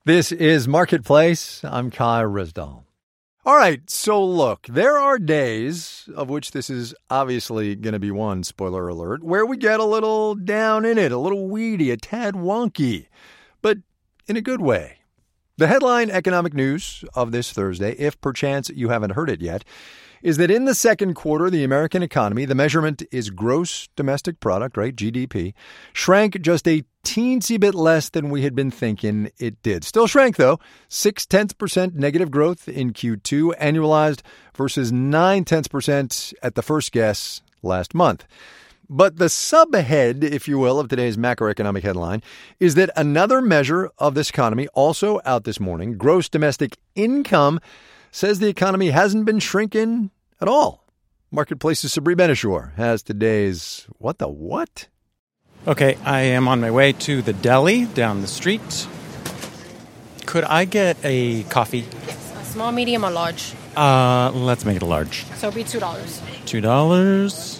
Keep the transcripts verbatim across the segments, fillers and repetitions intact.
This is Marketplace. I'm Kai Rizdal. All right, so look, there are days, of which this is obviously going to be one, spoiler alert, where we get a little down in it, a little weedy, a tad wonky, but in a good way. The headline economic news of this Thursday, if perchance you haven't heard it yet, is that in the second quarter, the American economy, the measurement is gross domestic product, right, G D P, shrank just a teensy bit less than we had been thinking it did. Still shrank, though, six-tenths percent negative growth in Q two, annualized versus nine-tenths percent at the first guess last month. But the subhead, if you will, of today's macroeconomic headline is that another measure of this economy, also out this morning, gross domestic income, says the economy hasn't been shrinking at all. Marketplace's Sabri Ben-Achour has today's What the What? Okay, I am on my way to the deli down the street. Could I get a coffee? Yes, a small, medium, or large. Uh, let's make it a large. So it'll be two dollars. Two dollars.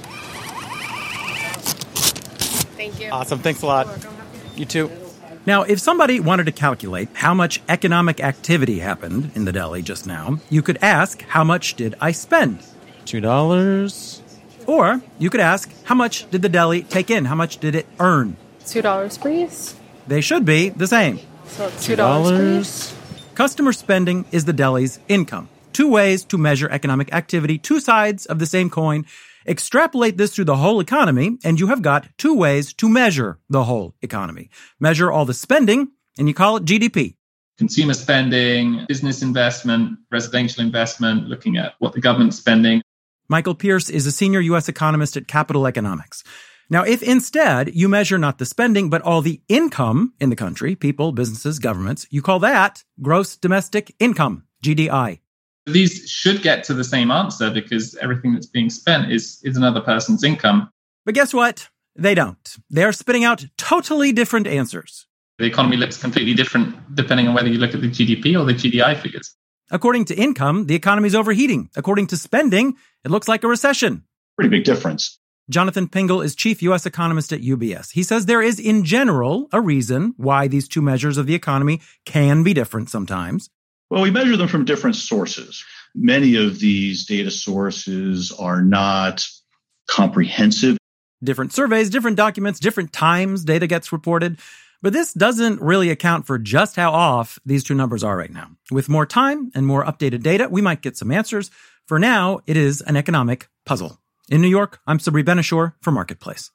Thank you. Awesome, thanks a lot. You too. Now, if somebody wanted to calculate how much economic activity happened in the deli just now, you could ask, how much did I spend? Two dollars. Or you could ask, how much did the deli take in? How much did it earn? Two dollars, please. They should be the same. So two dollars, please. Customer spending is the deli's income. Two ways to measure economic activity, two sides of the same coin. Extrapolate this through the whole economy, and you have got two ways to measure the whole economy. Measure all the spending, and you call it G D P. Consumer spending, business investment, residential investment, looking at what the government's spending. Michael Pierce is a senior U S economist at Capital Economics. Now, if instead you measure not the spending, but all the income in the country, people, businesses, governments, you call that gross domestic income, G D I. These should get to the same answer because everything that's being spent is, is another person's income. But guess what? They don't. They're spitting out totally different answers. The economy looks completely different depending on whether you look at the G D P or the G D I figures. According to income, the economy's overheating. According to spending, it looks like a recession. Pretty big difference. Jonathan Pingle is chief U S economist at U B S. He says there is, in general, a reason why these two measures of the economy can be different sometimes. Well, we measure them from different sources. Many of these data sources are not comprehensive. Different surveys, different documents, different times data gets reported. But this doesn't really account for just how off these two numbers are right now. With more time and more updated data, we might get some answers. For now, it is an economic puzzle. In New York, I'm Sabri Ben-Achour for Marketplace.